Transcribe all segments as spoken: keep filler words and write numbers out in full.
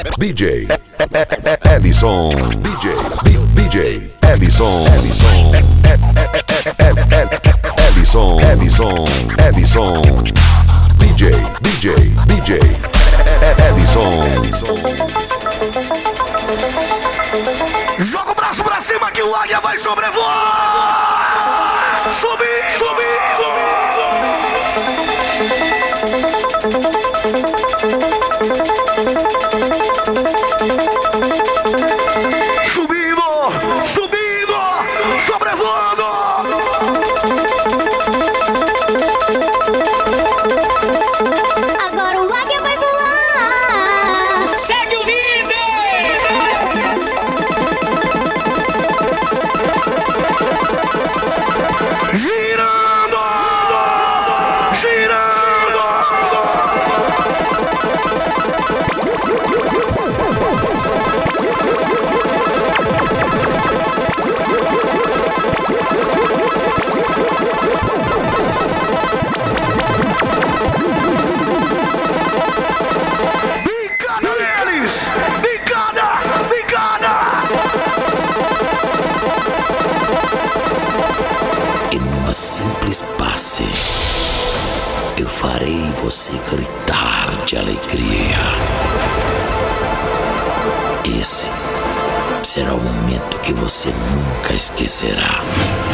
D J Ellison, D J D J Ellison, Ellison, Ellison, Ellison, Ellison, D J D J D J Ellison. Joga o braço pra cima que o águia vai sobrevoar. Subir, subir, subir. Subindo, subindo, sobrevoando. Agora o águia vai voar. Segue o líder! Girando, girando. Bicada neles, bicada, bicada. E numa simples passe, eu farei você gritar de alegria. Esse será o momento que você nunca esquecerá.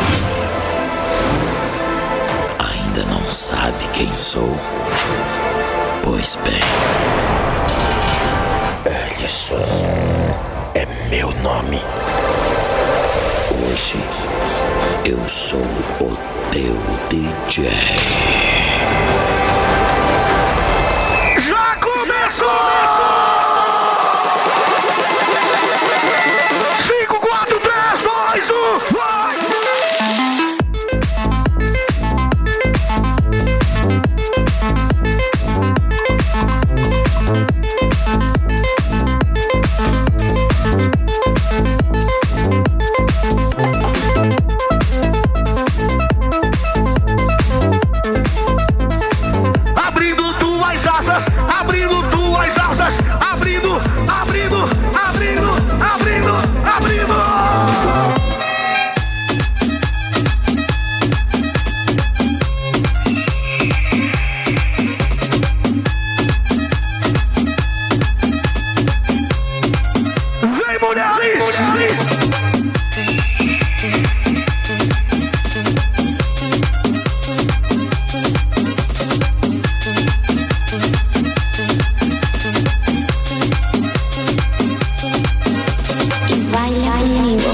Ainda não sabe quem sou? Pois bem, Ellison é meu nome. Hoje eu sou o teu D J. Já começou! cinco, quatro, três, dois, um, vai! Abrindo tuas asas, abrindo tuas asas, abrindo, abrindo, abrindo, abrindo, abrindo. Vem, mulheres! E vai lá comigo.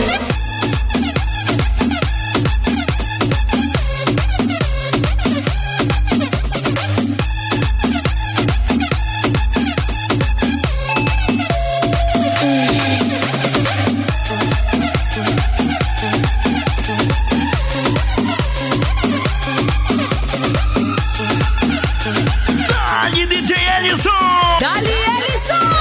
Dali, D J Ellison! Dali, Ellison!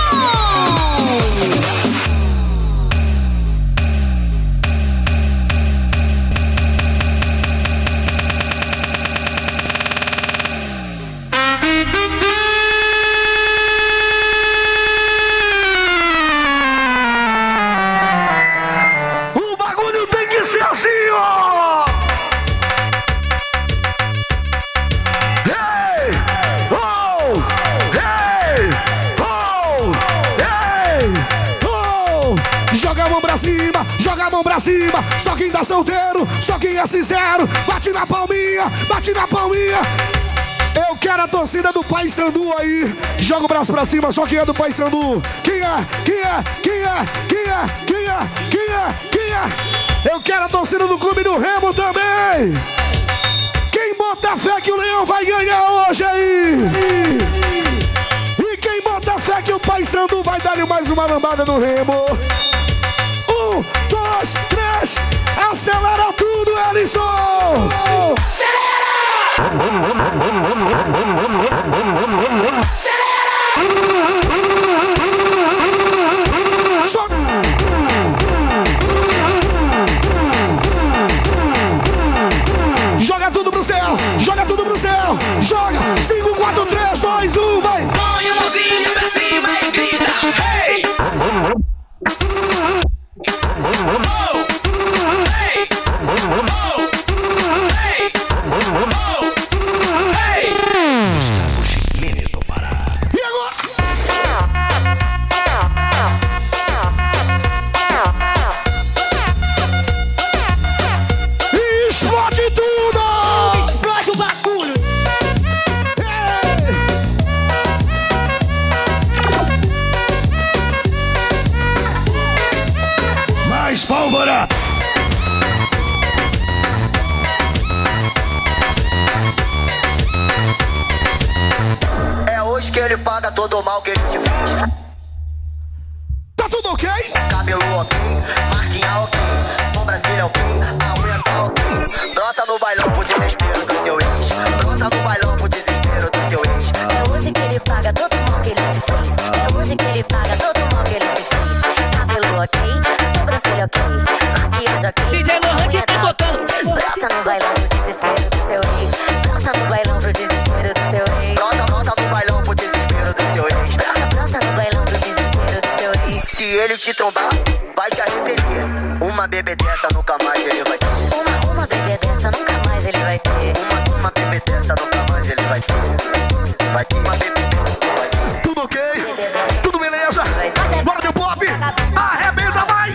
O bagulho tem que ser assim, ó! Hey! Oh! Hey! Oh! Hey! Oh! Joga a mão pra cima, joga a mão pra cima. Só quem tá solteiro, só quem é sincero. Bate na palminha, bate na palminha. Eu quero a torcida do Paysandu aí. Joga o braço pra cima, só quem é do Paysandu. Quem é? Quem é? Quem é? Quem é? Quem é? Quem é? Quem é? Eu quero a torcida do Clube do Remo também. Quem bota fé que o Leão vai ganhar hoje aí? E quem bota fé que o Paysandu vai dar-lhe mais uma lambada no Remo? Um, dois, três, acelera tudo, Ellison! Só... Joga tudo pro céu, joga tudo pro céu, joga! cinco, quatro, três, dois, um, vai! Põe a mãozinha pra cima e grita. mais pólvora. É hoje que ele paga todo o mal que ele te fez. Tá tudo ok? Cabelo ok, marquinha ok, sobrancelha ok, a unha tá ok. Brota no bailão pro desespero do seu ex. Brota no bailão pro desespero do seu ex. É hoje que ele paga todo o mal que ele te fez. É hoje que ele paga todo o mal que ele te fez. Cabelo ok, sobrancelha ok, maquiagem ok. D J Lohan que tá tocando. Brota no bailão pro desespero do seu ex. Brota no bailão pro desespero do seu ex. Brota, brota no bailão pro desespero do seu ex. Brota, brota no bailão pro desespero do seu ex. Se ele te trombar, vai se arrepender. Uma bebê dessa nunca mais ele vai ter. Uma, uma bebê dessa nunca mais ele vai ter. Uma, uma bebê dessa nunca mais ele vai ter. Vai ter uma bebê dessa. Tudo ok? Tudo beleza? Bora, meu pop! Arrebenta, vai!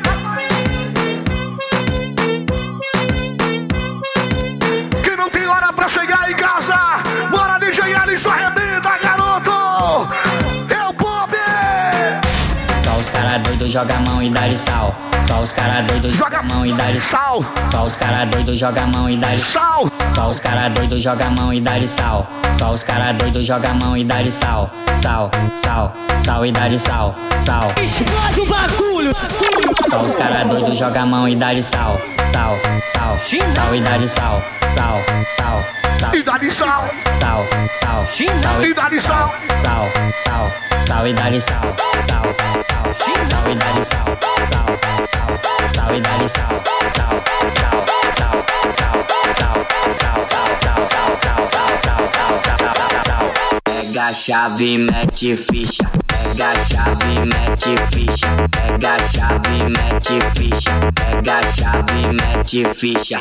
Quem não tem hora pra chegar em casa, bora, D J Alisson, arrebenta, garoto! É o pop! Só os cara doido joga a mão e dá-lhe sal. Só os cara doido joga a mão e dá-lhe sal. Só os cara doido joga a mão e dá-lhe sal. Só os cara doido joga a mão e dá-lhe sal. Só os cara doido joga a mão e dá-lhe sal. Sal, sal, sal e dá-lhe sal. Sal. Explode o bagulho. Só os cara doido joga a mão e dá-lhe sal. Sal, sal, sal e dá-lhe sal. Sal, sal, sal. E dá-lhe sal. Sal, sal, sal E dá-lhe sal. Sal, sal, sal e dá-lhe sal. Sal, sal, sal e dá-lhe sal. Sal, sal, sal e dá-lhe sal. Sal, sal, sal, sal, sal, sal, sal, sal, sal, sal, sal, sal, sal, sal. Pega a chave, mete ficha. Pega a chave, mete ficha. Pega a chave, mete ficha. Pega a chave, mete ficha.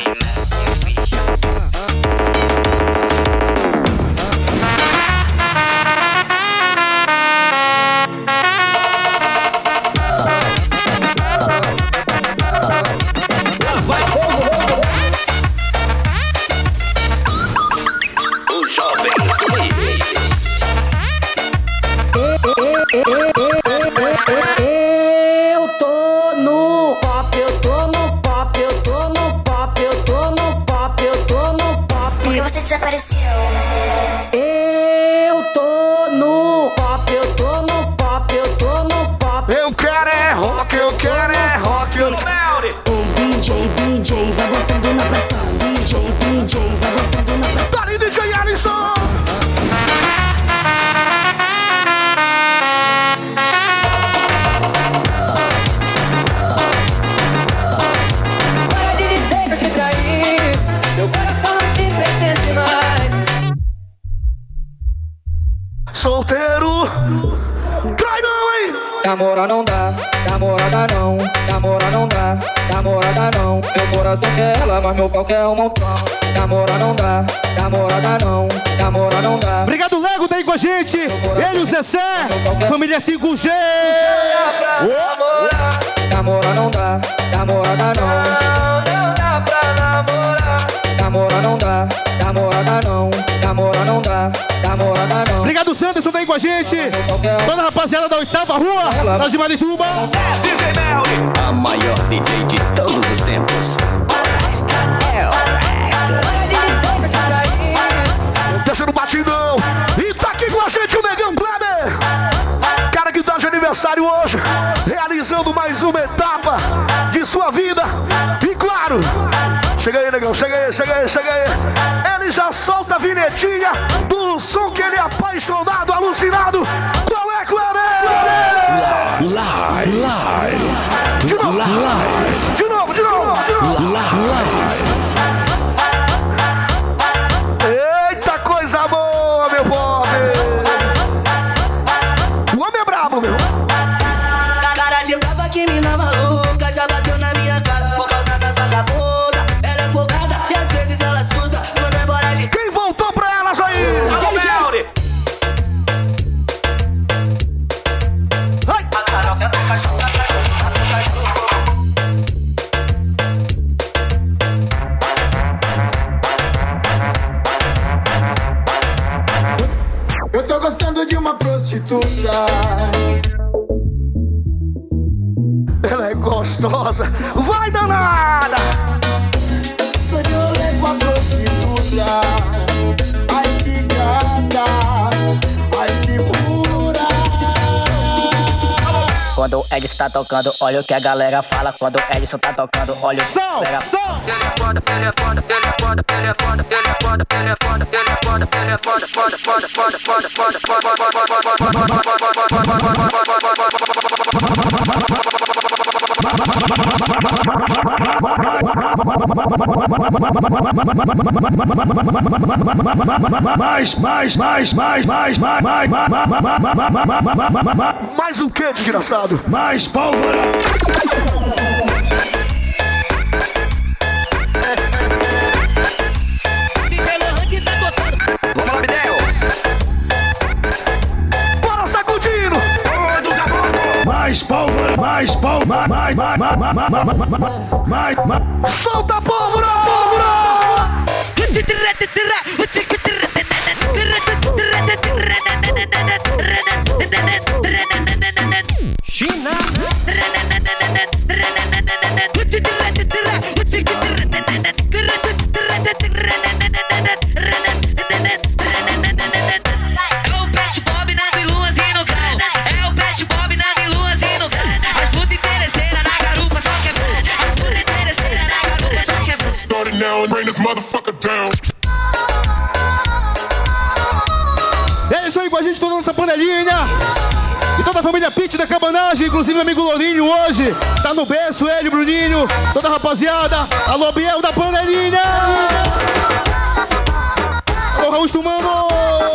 Eu tô no pop, eu tô no pop, eu tô no pop, eu tô no pop, eu tô no pop. Por que você desapareceu? Eu tô no pop, eu tô no pop, eu tô no pop. Eu quero é rock, eu quero é rock. Eu... Ei, D J, D J, vai botando na pressão. D J, D J, vai botando na pressão. Dali, D J Alisson! Para de dizer que eu te traí, meu coração não te pertence mais. Solteiro! Trai não, hein? Namora não dá, namorada não, namora não dá, namorada não. Meu coração quer ela, mas meu pau quer um montão. Namora não dá, namorada não, namora não dá. Obrigado, Lego, tá aí com a gente. Ele, o Zezé, família cinco G. Namorar, namora não dá, namorada não. Não dá pra namorar. Namora não dá, namorada não, namora não dá, namorada não. Obrigado, Sanderson, tá aí com a gente. Toda a rapaziada da oitava rua, lá de Marituba. A maior D J de todos os tempos. Deixa no batidão. E tá aqui com a gente o Negão Kleber. Cara que tá de aniversário hoje, realizando mais uma etapa de sua vida. E claro, chega aí, Negão, chega aí, chega aí, chega aí. Ele já solta a vinhetinha do som que ele é apaixonado, alucinado. Qual é, Kleber? Live, live, De novo, live, de novo, de novo, de novo. live. Eita coisa boa, meu pobre. O homem é brabo, meu. Cara de brava que mina maluca já bateu na minha cara por causa das vagabundas. Ela é folgada e às vezes ela suda. Manda embora de Quem voltou pra elas aí? Ai. a Carol senta o cachorro, a cachorro, a cachorro. Eu tô gostando de uma prostituta. Ela é gostosa. Vai, danada! Sonhei com a prostituta. Ai, que gata. Ai, que pura. Quando o Edson tá tocando, olha o que a galera fala. Quando o Edson tá tocando, olha o que a galera fala. Ele é foda, ele é foda, ele é foda, ele é foda, ele é foda, ele é foda, ele é foda, ele é foda, foda, foda, foda, foda, foda, Mais, mais, mais, mais, mais, mais, mais, mais um que, desgraçado? Mais pólvora. Vamos lá, Bidel. Bora sacudindo. Mais pólvora, mais pólvora, mais, mais, mais, mais, mais, mais. Solta a pólvora, pólvora. China. É o Pet Bob na Biluas e no carro. É o Pet Bob na Biluas e no carro. As putas interesseiras na garupa só que é bom. As putas interesseiras na garupa só que é bom. Start it now and bring this motherfucker down. É isso aí com a gente, toda a nossa panelinha. E toda a família Pitt da Cabanagem, inclusive meu amigo Lourinho hoje tá no berço, ele, Bruninho, toda a rapaziada. Alô, Biel da panelinha. Alô, Raul Stumano.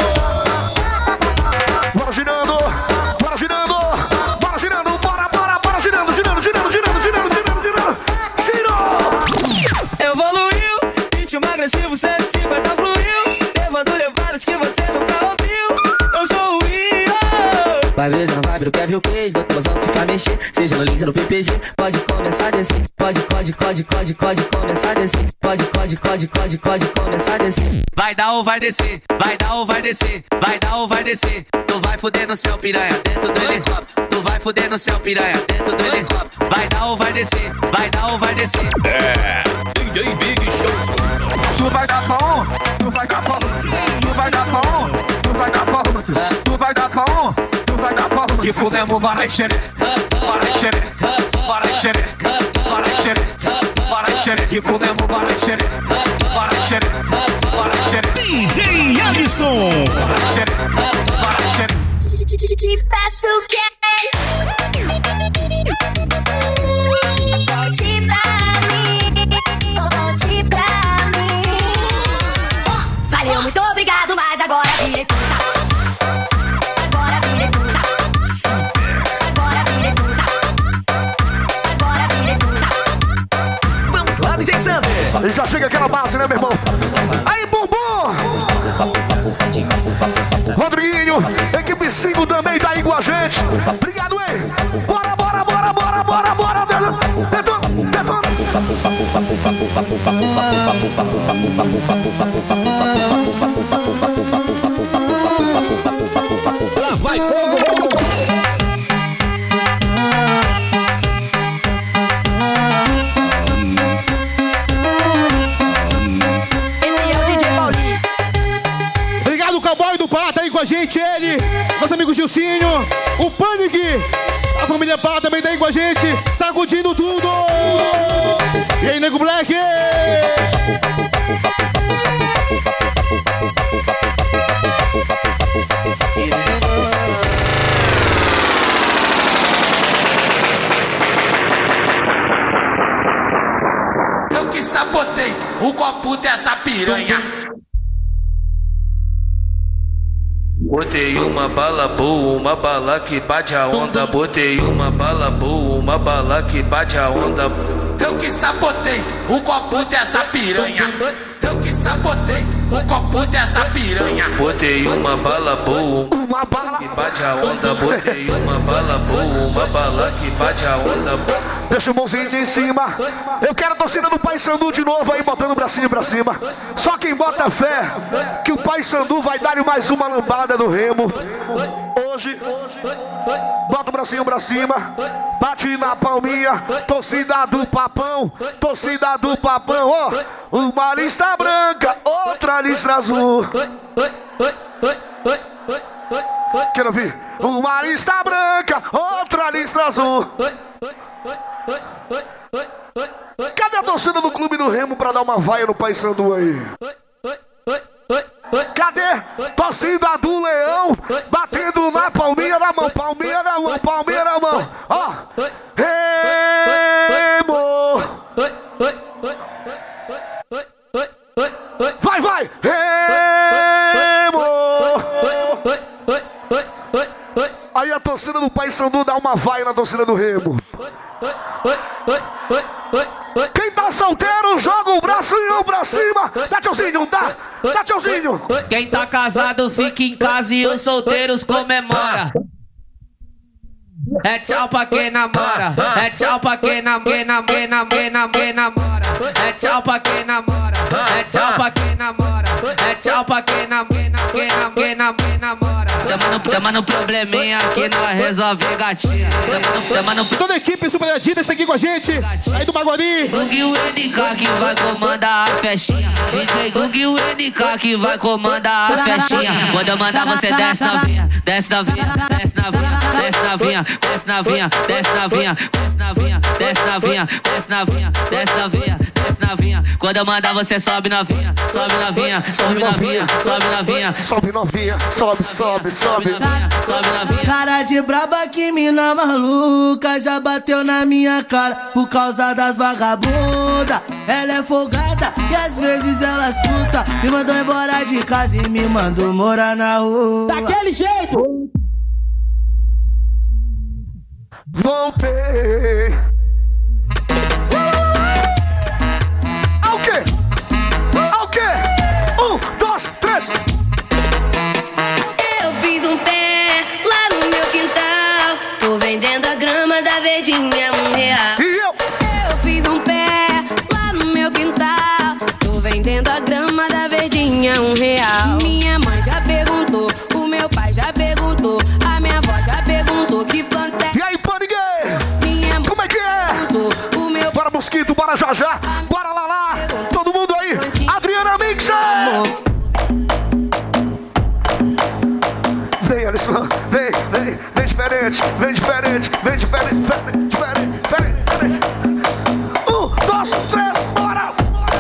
Bora girando, bora girando, bora girando, bora, bora, bora girando, girando, girando, girando, girando, girando, girando. Girou! Evoluiu, ritmo agressivo, cento e cinquenta fluiu. Levando levadas que você nunca ouviu. Eu sou o Rio. Vai ver, não vai ver o Kevin Page. Do tua te faz mexer, seja no Lins ou no P P G. Pode começar a descer, pode, pode, pode, pode, pode começar a descer. Pode, pode, pode, pode, pode começar a descer. Vai dar ou vai descer, vai dar ou vai descer, vai dar ou vai descer. Tu vai fuder no céu, piranha, dentro do helicóptero. Tu vai fuder no céu, piranha, dentro do helicóptero. Vai dar ou vai descer, vai dar ou vai descer. É, D J Big Show. Tu vai dar pão, tu vai dar pão, tu vai dar pão, tu vai dar pão, tu vai dar pão, tu vai dar pão. Que fudemos, vai xereca, vai xereca, vai xereca, vai xereca, vai xereca. Que fudemos, vai xereca, vai xereca, vai xereca. D J Alisson. Vai xereca, vai xereca. Te peço que volte pra mim, volte pra mim. Valeu, muito obrigado, mas agora virei puta. Agora virei puta. Agora virei puta. Agora virei puta. Vamos lá, D J Sander. E já chega aquela base, né, meu irmão? Aí, bumbum! Rodriguinho, equipe cinco também tá aí com a gente. Obrigado, hein? Bora, bora, bora, bora, bora, bora. Detona, detona. Lá vai fogo. O cowboy do Pará tá aí com a gente, ele, nosso amigo Gilcinho, o Panic, a família Pará também tá aí com a gente, sacudindo tudo. E aí, Nego Black? Eu que sabotei o copo dessa piranha. Botei uma bala boa, uma bala que bate a onda. Botei uma bala boa, uma bala que bate a onda. Eu que sabotei o copo dessa piranha. Eu que sabotei o copo dessa piranha. Botei uma bala boa, uma bala que bate a onda. Botei uma bala boa, uma bala que bate a onda. Deixa o mãozinho em cima. Eu quero a torcida do Paysandu de novo aí, botando o bracinho pra cima. Só quem bota fé que o Paysandu vai dar mais uma lambada do Remo. Hoje hoje. Bota o bracinho pra cima. Bate na palminha. Torcida do papão. Torcida do papão, ó. Uma lista branca, outra lista azul. Quero ouvir? Uma lista branca, outra lista azul. Cadê a torcida do Clube do Remo pra dar uma vaia no Paysandu aí? Cadê? Torcida do Leão, batendo na palminha na mão, palminha na mão, palminha na mão. Ó, Remo. Vai, vai, Remo. Aí a torcida do Paysandu dá uma vaia na torcida do Remo. Quem tá solteiro, joga o bracinho pra cima. Dá tchauzinho, dá, dá tchauzinho. Quem tá casado fica em casa e os solteiros comemora. É tchau pra quem namora. É tchau pra quem namora. Quem namora, quem namora, quem namora. É tchau pra quem namora. É tchau pra quem namora. É tchau pra quem namora. Quem namora, quem namora, quem namora. Chamando, chamando probleminha que nós resolve gatinha. Chamando, chamando... Toda a equipe Super Adidas tá aqui com a gente. Aí do Baguari. Gug o N K que vai comandar a festinha. D J Gug o N K que vai comandar a festinha. Quando eu mandar você desce na vinha, desce na vinha, desce na vinha, desce na vinha, desce na vinha, desce na vinha, desce na vinha, desce na vinha, desce na vinha, desce na vinha, desce na vinha. Quando eu mandar você sobe na vinha, sobe na vinha, sobe na vinha, sobe na vinha, sobe novinha, sobe, sobe, sobe, sobe na vinha. Cara de braba que mina maluca já bateu na minha cara por causa das vagabundas. Ela é folgada e às vezes ela assusta. Me mandou embora de casa e me mandou morar na rua. Daquele jeito. Voltei. Ao quê? Ao quê? Um, dois, três. Eu fiz um pé lá no meu quintal. Tô vendendo a grama da verdinha um real. E eu? Eu fiz um pé lá no meu quintal. Tô vendendo a grama da verdinha um real. Minha mãe já perguntou, o meu pai já perguntou, a minha avó já perguntou que planta é. E aí, Paniguê? Como é que é? O meu... Bora, Mosquito, bora, Jajá, bora, Lalá. Todo mundo aí. Adriana Mixer. Vem, Alisson, vem, vem, vem diferente, vem diferente, vem diferente, diferente, diferente, diferente, diferente. Um, dois, três, bora!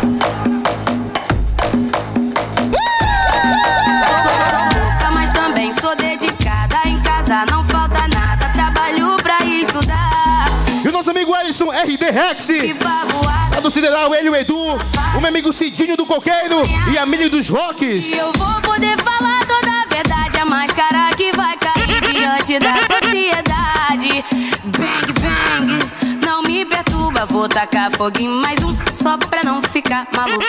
Uh! Mas também sou dedicada, em casa não falta nada, trabalho pra estudar. E o nosso amigo Ellison R D Rex, lá do Sideral, ele e o Edu, o meu amigo Cidinho do Coqueiro e a Mili dos Rocks. E eu vou poder falar toda a verdade, a máscara que vai cair diante da sociedade. Bang, bang, não me perturba, vou tacar fogo em mais um, só pra não ficar maluca.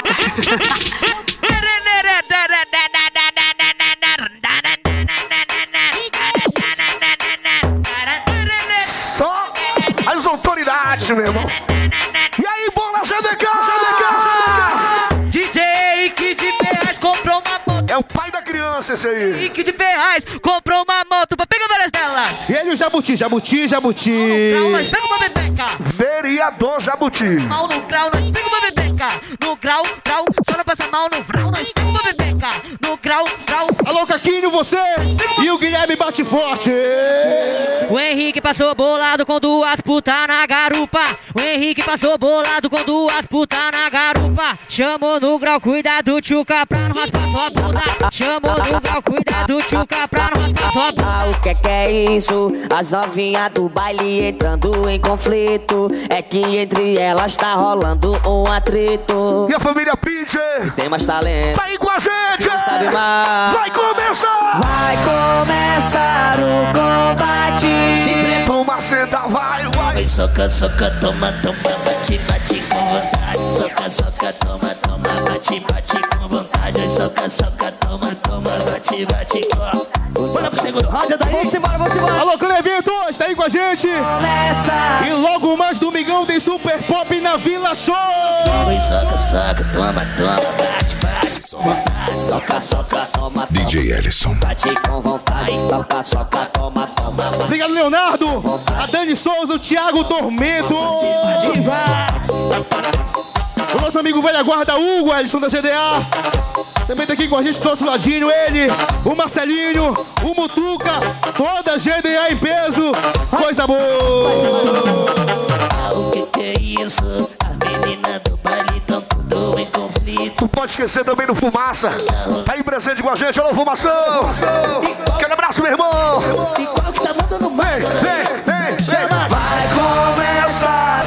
Só as autoridades, meu irmão. E aí, bola G D K, G D K. D J Ike de Ferraz comprou uma moto. É o pai da criança esse aí. Ike de Ferraz comprou uma moto pra pegar várias dela. E ele o Jabuti, Jabuti, Jabuti. No grau, nós pega uma bebeca. Vereador Jabuti. Mal no grau, nós pega uma bebeca. No grau, grau, só não passa mal no grau, nós pega uma bebeca. No grau, grau. Alô, Caquinho, você e o Guilherme bate forte. O Henrique passou bolado com duas putas na garupa. O Henrique passou bolado com duas putas na garupa. Chamou no grau, cuidado, tchuca, pra não raspar sua bunda. Chamou no grau, cuidado, tchuca, pra não raspar sua bunda. Ah, o que é que é isso? As novinhas do baile entrando em conflito. É que entre elas tá rolando um atrito. E a família Pinche tem mais talento, tá aí com a gente. Não sabe mais. Vai começar. Vai começar o combate. Se prepara uma senta, vai, vai. Vai, soca, soca, toma, toma, bate, bate com vontade. Soca, soca, toma, toma, bate, bate com vontade. Soca, soca, toma, toma, bate, bate com vontade. Bora pro segundo round daí. Vamos embora, vamos embora. Alô, Cleventos, tá aí com a gente. Começa. E logo mais domingão tem Super Pop na Vila Show. Vai, soca, soca, toma, toma, bate, bate com vontade. Soca, soca, toma, D J Ellison. bate com vontade. Soca, soca, toma, toma. Obrigado, Leonardo. A Dani Souza, o Thiago Tormento. O nosso amigo velha guarda Hugo, Ellison da G D A. Também tá aqui com a gente do nosso ladinho, ele, o Marcelinho, o Mutuca, toda a G D A em peso. Coisa boa. Ah, o que que é isso? As meninas do baile tão tudo em conflito. Não pode esquecer também do Fumaça. Tá aí presente com a gente. Alô, Fumação. Aquele abraço, meu irmão. E qual que tá mandando mais? Vem, vem, vem. Vai começar.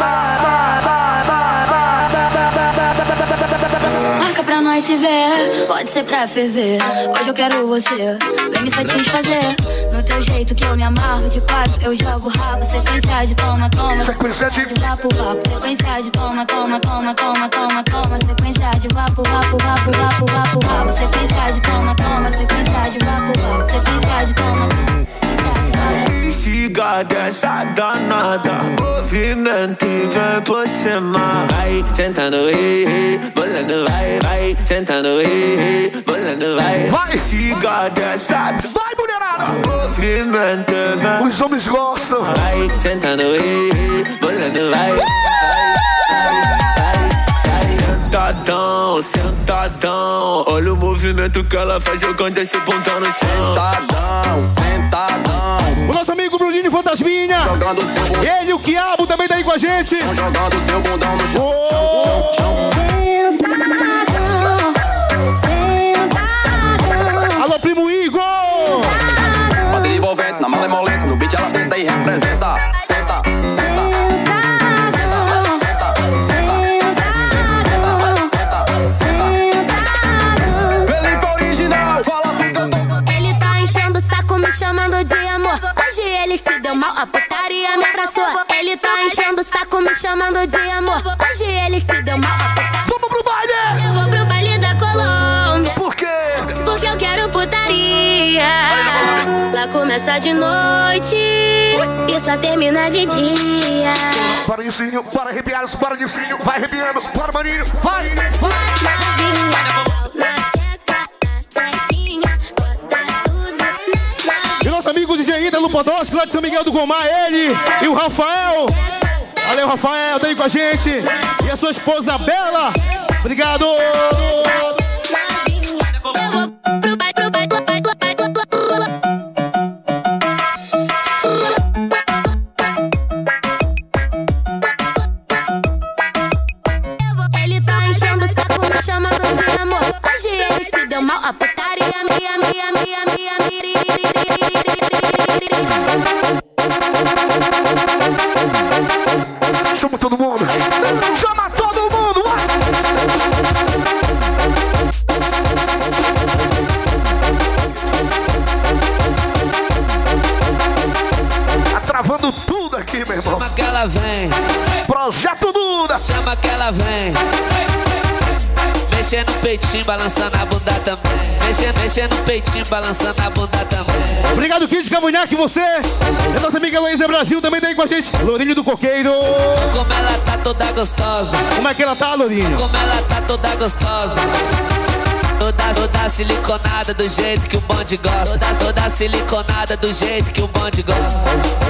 Marca pra nós se ver, pode ser pra ferver. Hoje eu quero você, vem me satisfazer. No teu jeito que eu me amarro, de quatro eu jogo rabo. Sequência de toma, toma. Sequência de vapo, vapo. Sequência de toma, toma, toma, toma, toma, toma. Sequência de vapo, vapo, vapo, vapo, vapo, vapo. Sequência de toma, toma. Sequência de vapo, vapo. Sequência de toma, toma. Instiga dessa danada, movimento e vem por cima. Vai sentando, ei, ei, bolando, vai, vai sentando, ei, ei, bolando, vai. Vai, instiga dessa, vai, mulherada. Movimento e vem. Os homens gostam. Vai sentando, ei, ei, bolando, vai, vai, vai, vai. Sentadão, sentadão. Olha o movimento que ela faz jogando esse pontão no chão. Sentadão, sentadão. O nosso amigo Bruninho Fantasminha. Jogando seu bundão. Ele, o Quiabo, também tá aí com a gente. Jogando seu bundão no chão. Oh. Sentadão, sentadão. Alô, primo Igor. Bate envolvente na malemolência. No beat ela senta e representa. Senta, senta. Chamando de amor, hoje ele se deu mal, a putaria me abraçou. Ele tá enchendo o saco me chamando de amor, hoje ele se deu mal, a putaria. Vamos pro baile! Eu vou pro baile da Colômbia. Por quê? Porque eu quero putaria. Lá começa de noite e só termina de dia. Para Nicinho, para arrepiar, para Nicinho, vai arrepiando, para Maninho, vai! E nosso amigo D J Ítalo Podolski, lá de São Miguel do Gomar, ele e o Rafael. Valeu, Rafael, tá aí com a gente. E a sua esposa Bela. Obrigado. Ele tá enchendo o saco me chamando de amor. Hoje ele se deu mal, a putaria minha, minha, minha, minha, minha. Chama todo mundo! Chama todo mundo! Tá travando tudo aqui, meu irmão. Chama que ela vem. Projeto Duda. Chama que ela vem. Mexendo no peitinho, balançando a bunda também. Mexendo, mexendo no peitinho, balançando a bunda também. Obrigado, Kid Cavanhaque, você. E a nossa amiga Luísa Brasil também tá aí com a gente. Lourinho do Coqueiro. Como ela tá toda gostosa. Como é que ela tá, Lourinho? Como ela tá toda gostosa. Toda, toda siliconada do jeito que o bonde gosta. Toda, toda siliconada do jeito que o bonde gosta.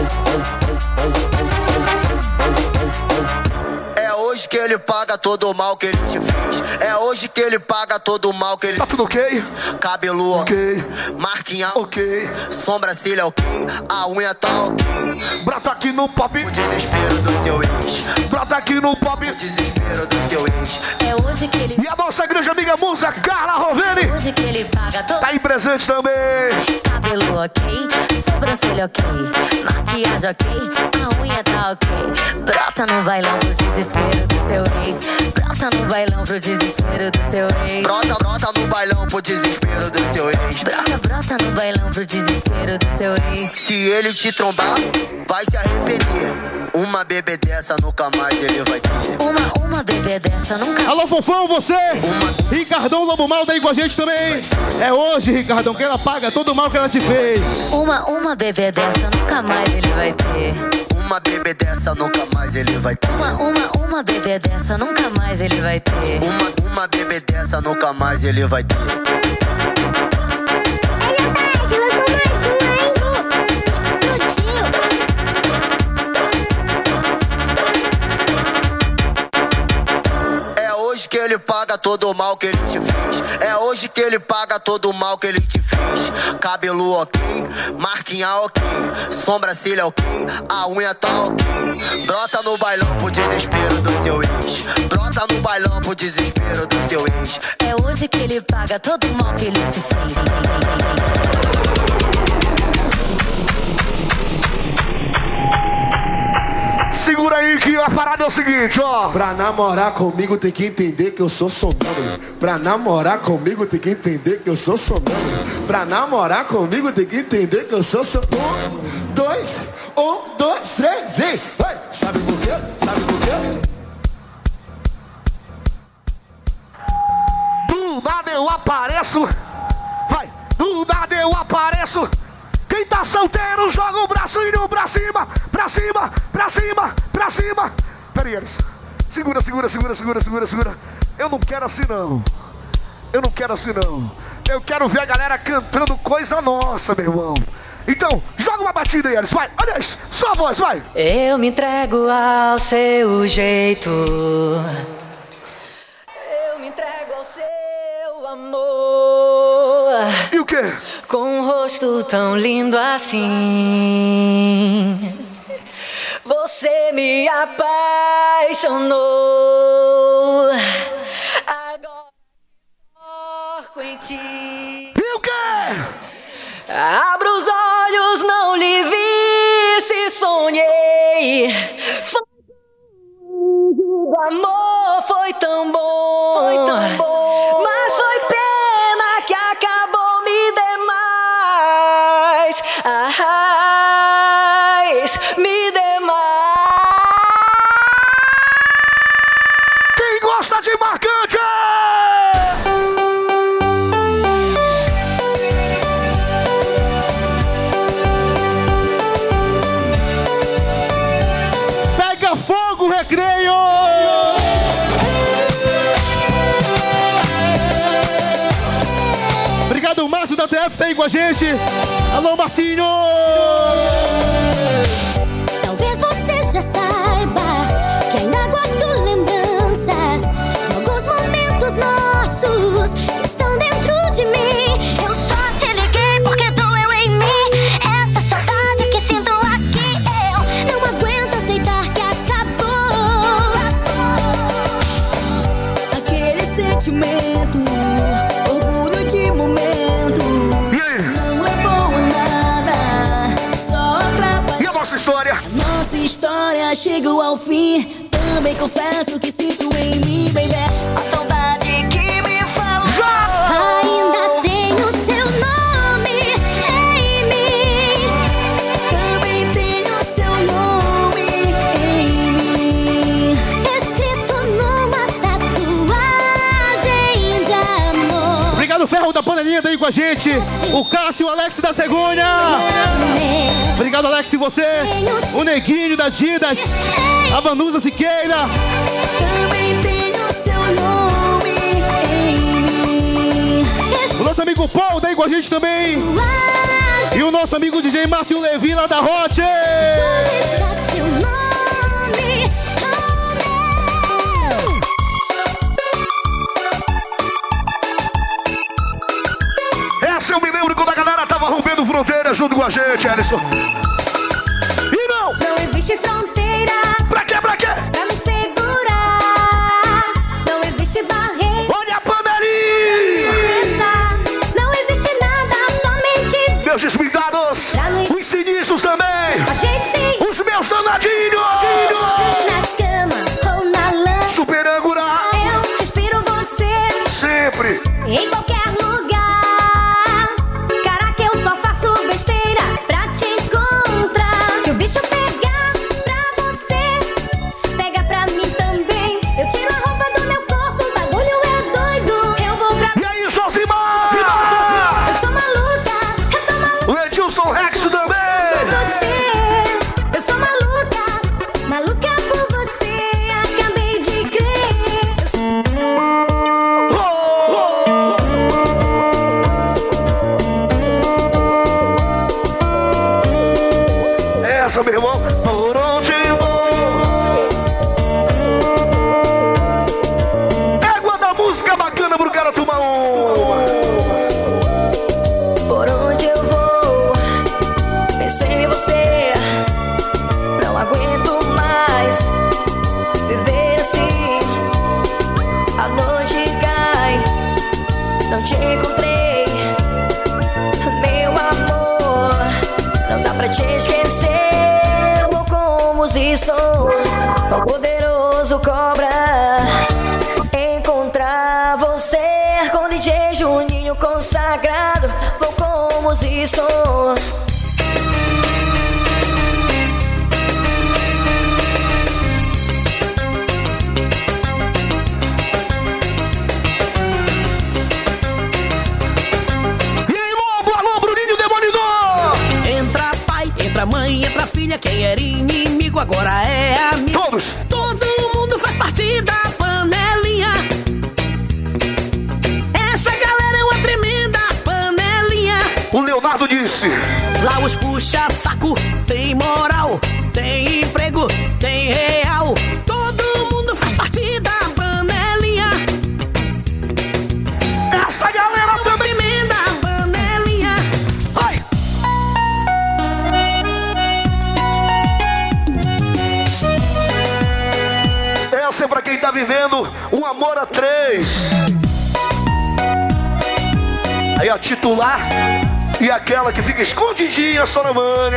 É hoje que ele paga todo o mal que ele te fez. É hoje que ele paga todo o mal que ele... Tá tudo ok? Cabelo ok, marquinha ok, sobrancelha ok, a unha tá ok. Brota aqui no pop. O desespero do seu ex. Brota aqui no pop. O desespero do seu ex. É hoje que ele... E a nossa grande amiga musa Carla Roveni. Hoje que ele paga todo... Tá aí presente também. Cabelo ok, sobrancelha ok, maquiagem ok, a unha tá ok. Brota no bailão pro desespero do seu ex. Brota no bailão pro desespero do seu ex. Brota, brota no bailão pro desespero do seu ex. Brota, brota no bailão pro desespero do seu ex. Se ele te trombar, vai se arrepender. Uma bebê dessa nunca mais ele vai ter. Uma, uma bebê dessa nunca... Alô, Fofão, você! Uma... Ricardão Lobo Mal tá aí com a gente também. É hoje, Ricardão, que ela paga todo o mal que ela te fez. Uma, uma bebê dessa nunca mais ele vai ter. Uma bebê dessa nunca mais ele vai ter. Uma, uma, uma Uma bebê dessa nunca mais ele vai ter. Uma, uma bebê dessa nunca mais ele vai ter. Que ele paga todo o mal que ele te fez. É hoje que ele paga todo o mal que ele te fez. Cabelo ok, marquinha ok, sobrancelha ok, a unha tá ok. Brota no bailão pro desespero do seu ex. Brota no bailão pro desespero do seu ex. É hoje que ele paga todo o mal que ele te fez. Segura aí que a parada é o seguinte, ó. Pra namorar comigo tem que entender que eu sou sonâmbulo. Pra namorar comigo tem que entender que eu sou sonâmbulo. Pra namorar comigo tem que entender que eu sou sonâmbulo. Um, dois, um, dois, três e vai. Sabe por quê? Sabe por quê? Do nada eu apareço. Vai, do nada eu apareço. Quem tá solteiro, joga o bracinho pra cima, pra cima, pra cima, pra cima. Pera aí, Elis. Segura, segura, segura, segura, segura, segura. Eu não quero assim, não. Eu não quero assim, não. Eu quero ver a galera cantando coisa nossa, meu irmão. Então, joga uma batida aí, Elis. Vai, olha isso. Só a voz, vai. Eu me entrego ao seu jeito. Eu me entrego ao seu amor. E o quê? Com um rosto tão lindo assim, você me apaixonou. Agora porco em ti. E o quê? Abra os olhos, não lhe vi, se sonhei. Foi o amor, foi tão bom, foi tão bom. Mas foi pena que acabou, me demais. Ah, me demais. Quem gosta de marcante? Pega fogo, recreio! Obrigado, Márcio da T F, tá aí com a gente. Alô, Marcinho! Talvez você já saiba que ainda guardo lembranças de alguns momentos nossos que estão dentro de mim. Eu só te liguei porque doeu em mim essa saudade que sinto aqui. Eu não aguento aceitar que acabou aquele sentimento, orgulho de momento. Não é bom nada, só atrapalha. E a nossa história? Nossa história chegou ao fim. Também confesso que sinto em mim, baby, a saudade que me falou. Já! Ainda tenho seu nome em mim. Também tenho seu nome em mim, escrito numa tatuagem de amor. Obrigado, Ferro da Panelinha, tá aí com a gente. O Cássio, o Alex da Cegonha. Obrigado, Alex, e você. O Neguinho da Didas. A Vanusa Siqueira. Também tenho seu nome em mim. O nosso amigo Paul tá aí com a gente também. E o nosso amigo D J Márcio Levi lá da Hot. Seu nome, Essa eu me lembro quando a galera tava rompendo fronteira junto com a gente, Ellison. E não! Não existe fronteira. Pra quê, pra quê? Pra me segurar. Não existe barreira. Olha a Panelinha! Não existe nada, somente meus descuidados, os sinistros também. a gente sim. Os meus danadinhos. Na cama ou na lama. Super âncora. Eu respiro você. Sempre. Em qualquer lugar. Caraca, eu só faço besteira pra te encontrar. Se o bicho pegar pra você, pega pra mim também. Eu tiro a roupa do meu corpo, o bagulho é doido. Eu vou pra... E aí, Josimar? Eu sou maluca, eu sou maluca. O Edilson Rex também. Por você, eu sou maluca, maluca por você. Acabei te encontrei, meu amor, não dá pra te esquecer. Vou com música e som, o poderoso cobra, encontrar você com D J Juninho consagrado. Vou com música e som. Mãe, entra filha, quem era inimigo agora é amigo. Todos! Todo mundo faz parte da panelinha. Essa galera é uma tremenda panelinha. O Leonardo disse: lá os puxa saco, tem moral, tem emprego, tem real. Todo mundo faz parte da panelinha. Essa galera também tremenda panelinha. Vai! Essa é pra quem tá vivendo um amor a três. Aí a titular e aquela que fica escondidinha só na manha.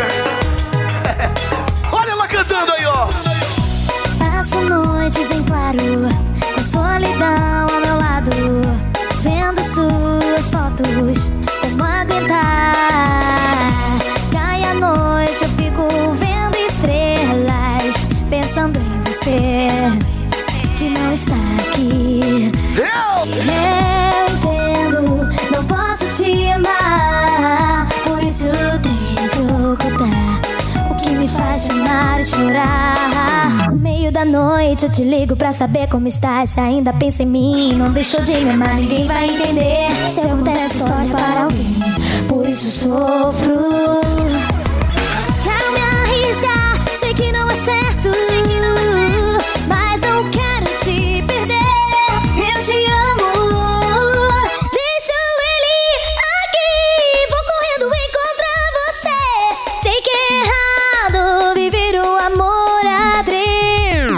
Olha ela cantando aí, ó. Passo noites em claro, com solidão ao meu lado, vendo suas fotos, como aguentar? Cai a noite, eu fico vendo estrelas, pensando em você, que não está aqui. Eu, eu entendo, não posso te amar, por isso tento ocultar o que me faz chamar e chorar. No meio da noite eu te ligo pra saber como estás, se ainda pensa em mim, não deixou de me amar. Ninguém vai entender se eu contar essa história para alguém, por isso sofro. Quero me arriscar, sei que não é certo, mas não quero te perder. Eu te amo, deixa ele aqui, vou correndo encontrar você. Sei que é errado viver o amor a três.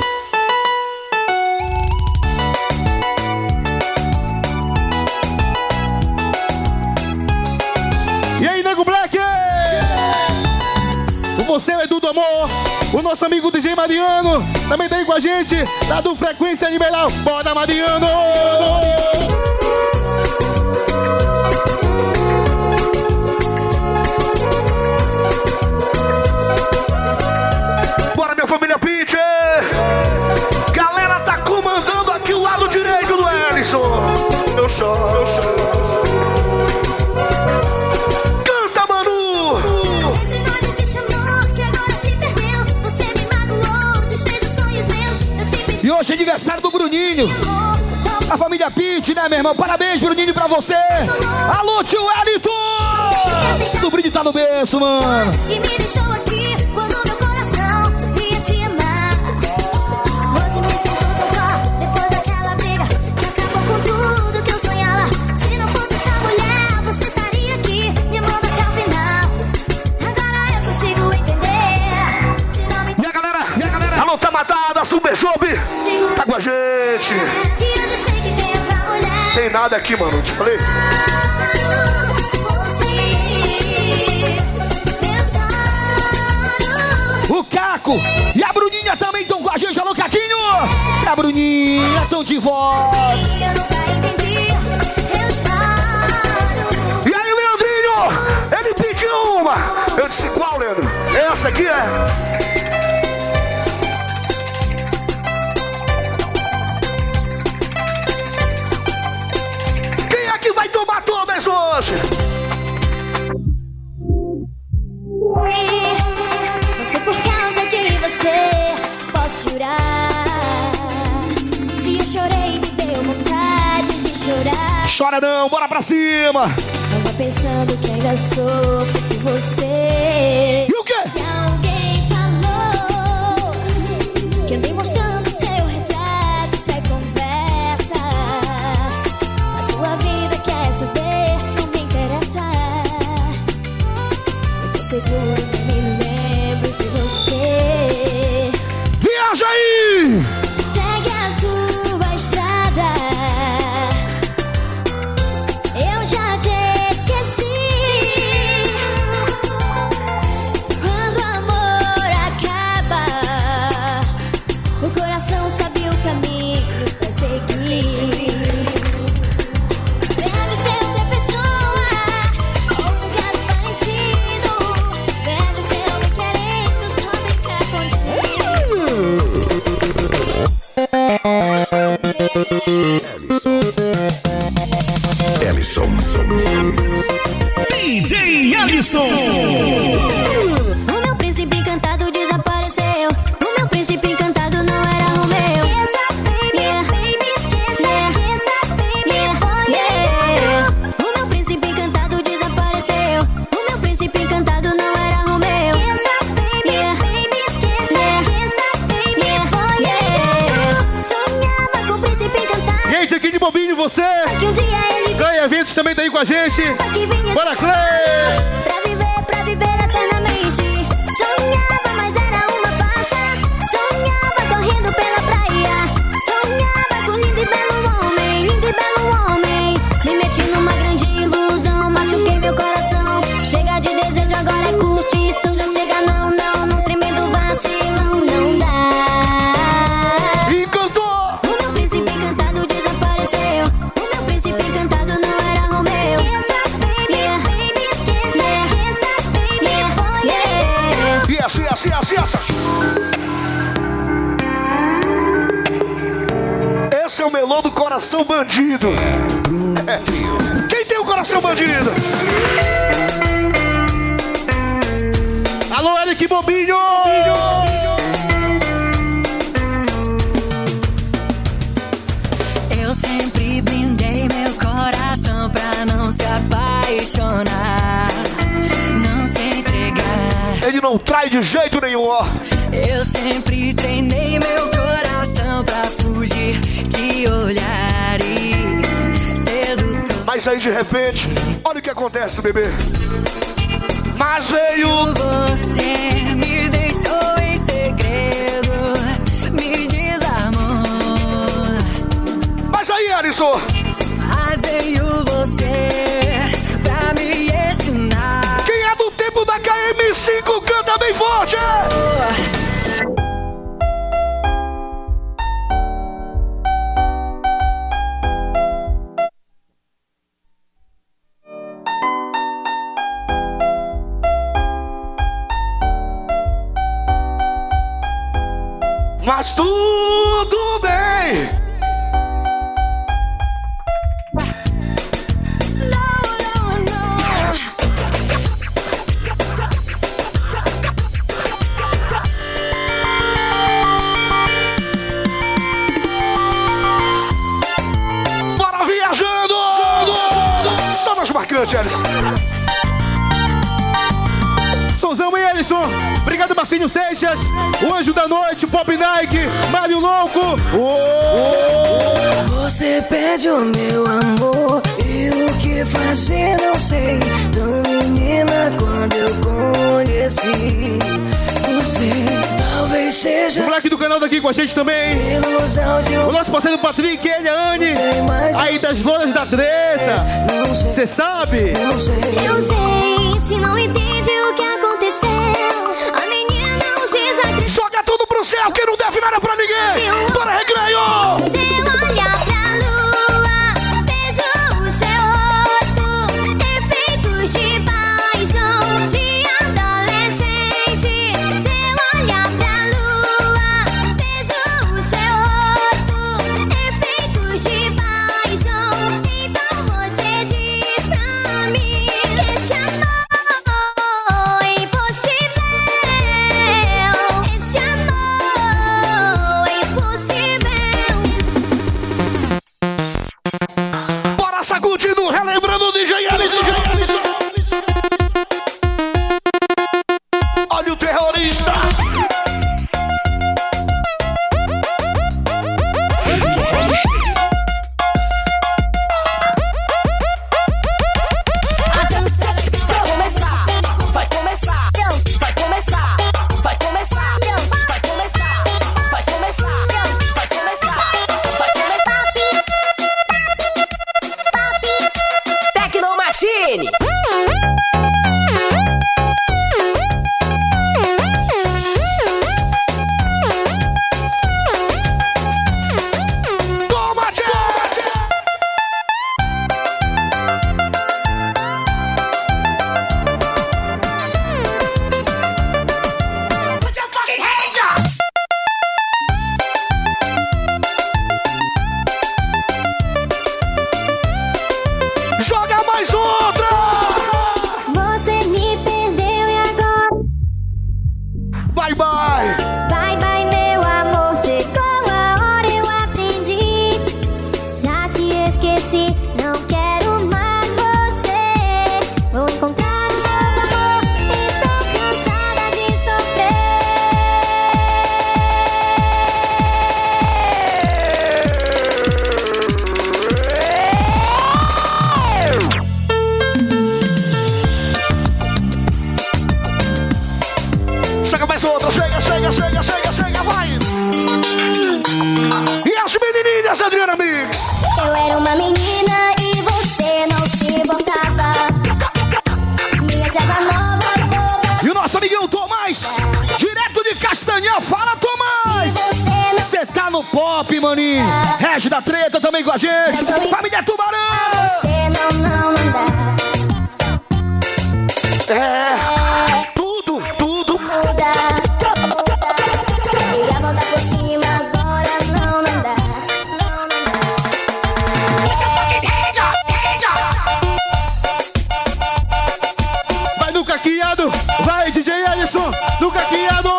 E aí, Nego Black? Você, o Edu do Amor, o nosso amigo D J Mariano, também tá aí com a gente, lá do Frequência Animal. Bora, Mariano! Bora, minha família Pitch! Galera tá comandando aqui o lado direito do Ellison. Eu choro, eu choro. E hoje é aniversário do Bruninho, a família Pitt, né, meu irmão? Parabéns, Bruninho, pra você. Alô, tio Wellington! Sobrinho tá no berço, mano. Que me deixou aqui quando meu coração ia te amar. Hoje me sinto tão só, depois daquela briga que acabou com tudo que eu sonhava. Se não fosse essa mulher, você estaria aqui me amando até o final. Agora eu consigo entender. Se não me... Minha galera, minha galera, alô, tá matada, Super Shop, tá com a gente. Tem nada aqui, mano, eu te falei. O Caco e a Bruninha também estão com a gente. Alô, Caquinho! E a Bruninha estão de volta. E aí, Leandrinho? Ele pediu uma. Eu disse, qual, Leandro? Essa aqui é... Quem é que vai tomar todas hoje? Não foi por causa de você, posso jurar. Se eu chorei, me deu vontade de chorar. Chora não, bora pra cima. Não vá pensando que ainda sofro por você. E o quê? Se alguém falou que andei mostrando seu retrato, isso é conversa. A sua vida quer saber, não me interessa. Eu te asseguro, nem me lembro de você. Viaja aí! Segue a sua estrada. você. Clay Eventos também tá aí com a gente. Bora, Clay! Pra viver, pra viver eternamente. Sonhava, mas era uma farsa. Sonhava correndo pela praia. Sonhava com lindo e belo homem, lindo e belo homem. Me meti numa grande ilusão, machuquei meu coração. Chega de desejo, agora é curtição. Já chega não, não, não tremendo vacilão, não dá. E cantou! O meu príncipe encantado desapareceu. O meu príncipe encantado não era Romeu. Esqueça, baby, yeah, baby, esqueça, yeah, esqueça, baby, yeah, yeah. E assim, assim, assim, assim. Esse é o melô do coração bandido. É. Quem tem o coração bandido? Alô, Eric Bobinho! Eu sempre blindei meu coração pra não se apaixonar, não se entregar. Ele não trai de jeito nenhum, ó. Eu sempre treinei meu coração pra fugir de olhares sedutores. Mas aí de repente, olha o que acontece, bebê. Mas veio você, me deixou em segredo, me desarmou. Mas aí, Alisson. Mas veio você pra me ensinar. Quem é do tempo da K M cinco canta bem forte. Mas tudo bem. Bora viajando. Só nos marcantes, Alisson. Souzão e Ellison, obrigado Marcinho Seixas, o Anjo da Noite, Pop Nike, Mário Louco. Oh, oh. Você pede o meu amor e o que fazer não sei. Tão menina quando eu conheci você, talvez seja o moleque do canal daqui com a gente também. Um... O nosso parceiro Patrick, ele, a Anne, aí das lonas da treta. Você sabe? Não sei. Eu sei, se não entende o que aconteceu, a menina não se sacrificou. Joga tudo pro céu, que não deve nada pra ninguém. Bora, recreio! Se olhar pra lua, vejo o seu rosto, efeitos de paixão de adolescente. Se olhar pra lua, vejo o seu rosto, efeitos de paixão. Então você diz pra mim que esse amor é impossível. Esse amor é impossível. no pop, maninho. Regi da Treta também com a gente. Família Tubarão. Você não, não, não dá. É, tudo, tudo. Muda, muda. Queria voltar por cima, agora não, não dá. Não, não dá. Vai no caqueado. Vai, D J Ellison. No caqueado.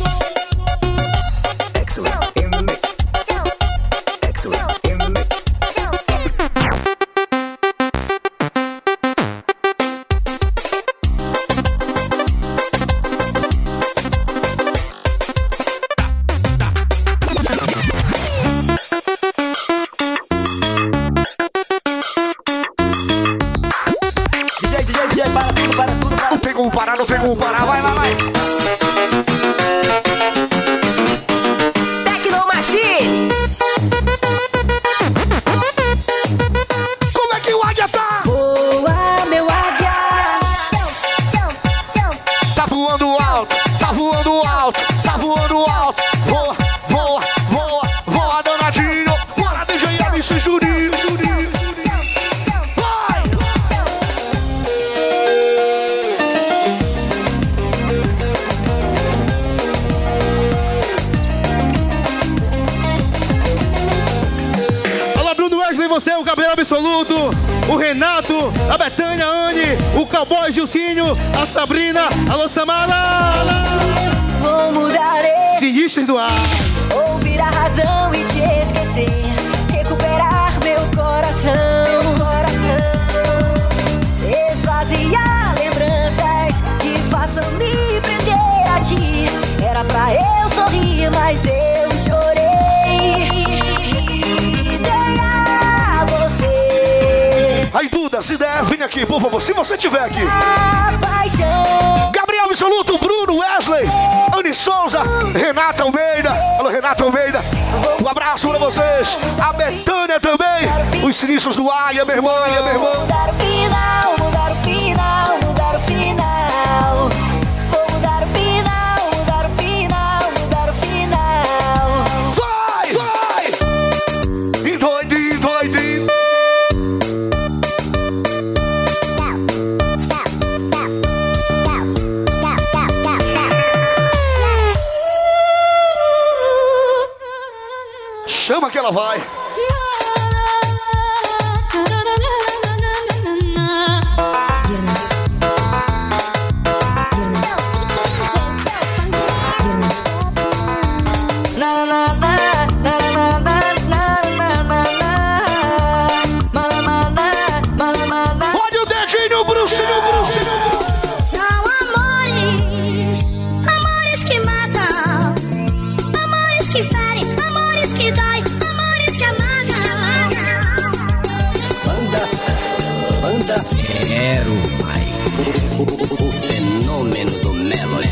Não tem como parar, não tem como parar. Vai, vai, vai. Tecno Machine. Como é que o águia tá? Boa, meu águia. Tá voando alto, tá voando alto, tá voando alto. Voa, voa, voa, voa, danadinho. Bora, D J Ellison e Juninho, Juninho. Vai! Alô, Bruno Wesley, você é o cabelo absoluto. O Renato, a Betânia, a Anne, o Cowboy Gilcinho, a Sabrina, alô Samara. Vou mudar e Sinistros do ar. ouvir a razão e te esquecer. Recuperar meu coração. Esvaziar lembranças que façam me prender a ti. Era pra eu sorrir, mas eu chorei. Dei a você Aí, Duda, se der, vem aqui, por favor, se você tiver aqui. a paixão. Gabriel Absoluto, Bruno Wesley, Anne Souza, Renata Almeida. Alô, Renata Almeida. Um abraço pra vocês. A Betânia também. Os sinistros do Águia, meu irmão, meu irmão. Mudar o final, mudar o final, mudar o final. Vou mudar o final, mudar o final, mudar o final. Vai, vai. E doidinho, doidinho. Chama que ela vai. Olha o dedinho, Brucinho, Brucinho. São amores, amores que matam, amores que ferem, amores que dói, amores que amargam. Banda, banda, quero mais. O, o, o fenômeno do Melo.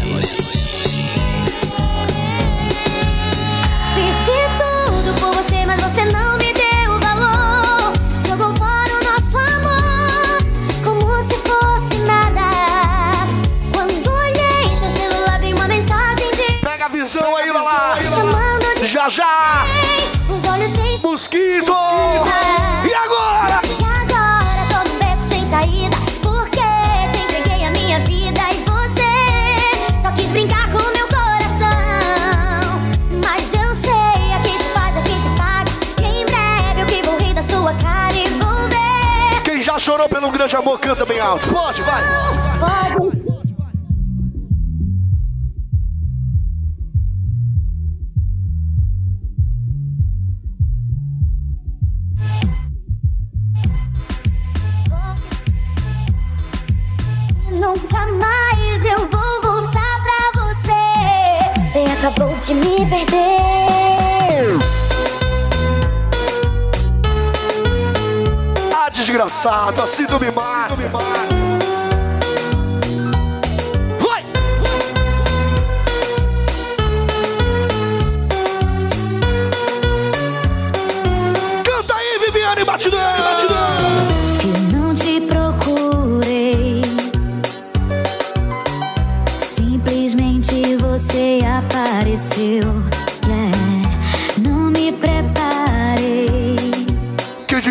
Fiz de tudo por você, mas você não me deu valor. Jogou fora o nosso amor, como se fosse nada. Quando olhei seu celular, vi uma mensagem de Pega a visão aí, lá. chamando de Já, já. os olhos sem Mosquito. E agora? E agora tô num beco sem saída, porque te entreguei a minha vida e você só quis brincar com meu coração. Mas eu sei, a quem se faz, a quem se paga. E em breve eu que vou rir da sua cara e vou ver. Quem já chorou pelo grande amor, canta bem alto. Pode, vai. Pode. Nunca mais eu vou voltar pra você. Você acabou de me perder. Ah, desgraçado, assim tu me mata. Vai! Canta aí, Viviane Batidão, Batidão. Eu não te procurei, simplesmente você apareceu. Yeah. Não me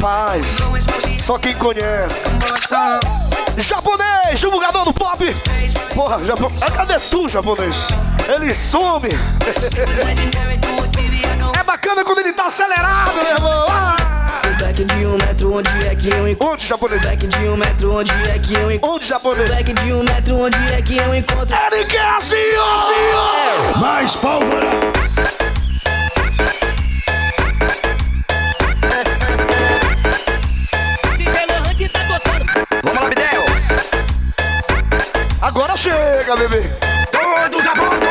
Rapaz, só quem conhece. Japonês, divulgador do pop. Porra, japonês. Cadê tu, japonês? Ele some. É bacana quando ele tá acelerado, meu irmão. Ah! Black de um metro, onde é que eu encontro? Onde, japonês? Black de um metro, onde é que eu encontro? Onde, japonês? Black de um metro, onde é que eu encontro? Ele quer assim, ó! Assim, ó! Mais pólvora! Vamos lá, Bidel! Agora chega, bebê! Todos a bordo!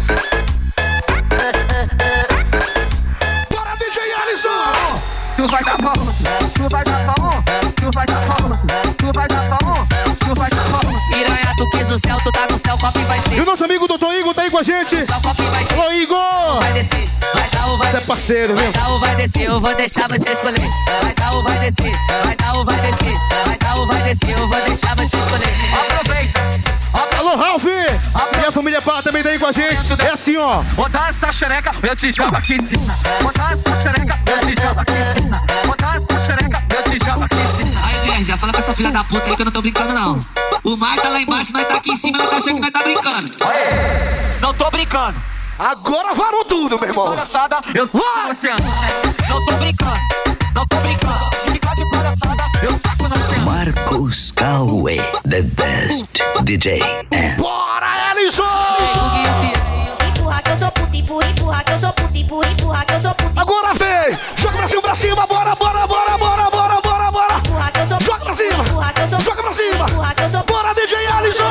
Bora, D J Alisson! Tu vai dar palma, tu vai dar palma, tu vai dar palma, tu vai dar palma, tu vai dar palma. Piranha, tu quis o céu, tu tá no céu, qual que vai ser? E o nosso amigo doutor Igor tá aí com a gente. Alô, Igor! Vai descer, vai dar ou vai Você é parceiro, viu? Vai dar ou vai descer, eu vou deixar você escolher. Vai dar ou vai descer, vai dar ou vai descer, vai dar ou vai descer, eu vou deixar você escolher. Aproveita! Alô, Ralf! E a família Pá também tá aí com a gente. É assim, ó. Botar essa xereca, eu te jogo aqui em cima. Botar essa xereca, eu te jogo aqui em cima. Botar essa xereca, eu te jogo aqui em cima. Aí, Verja, fala com essa filha da puta aí que eu não tô brincando, não. O mar tá lá embaixo, nós tá aqui em cima, nós tá achando que nós tá brincando. Não tô brincando. Agora varou tudo, meu irmão. Palhaçada, eu tô no oceano. Não tô brincando, não tô brincando. Se ficar de palhaçada, eu taco no oceano. Marcos Cauê, the best D J. Bora, Ellison! Empurra que eu sou puta, empurra, empurra que eu sou puta, empurra, empurra que eu sou puta. Agora vem! Joga pra cima, pra cima, bora, bora, bora, bora, bora, bora, bora! Joga pra cima! Joga pra cima! Bora, D J Ellison!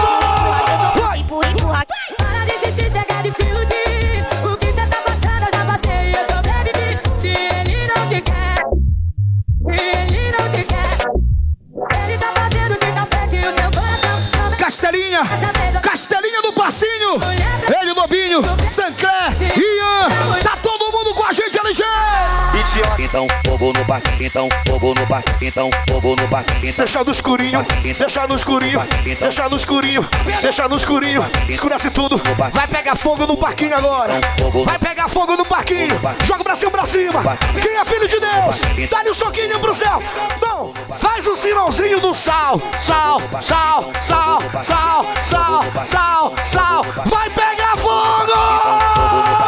Vai! Empurra, empurra. Para de insistir, chega de se iludir. O que cê tá passando, eu já passei e eu sobrevivi. Se ele não te quer, se ele não te quer, ele tá fazendo de tapete o seu coração. Castelinha! Castelinha do Passinho! Ele, Lobinho, Sancler, Ian! Tá todo mundo com a gente, L G! Então, fogo no parque, então, fogo no parque, então, fogo no parque. Deixa no escurinho, deixa no escurinho, deixa no escurinho, deixa no escurinho, escurece tudo. Vai pegar fogo no parquinho agora. Vai pegar fogo no parquinho. Joga pra cima, pra cima. Quem é filho de Deus? Dá-lhe um soquinho pro céu. Não, faz o sinalzinho do sal. Sal, sal, sal, sal, sal, sal, sal. Vai pegar fogo!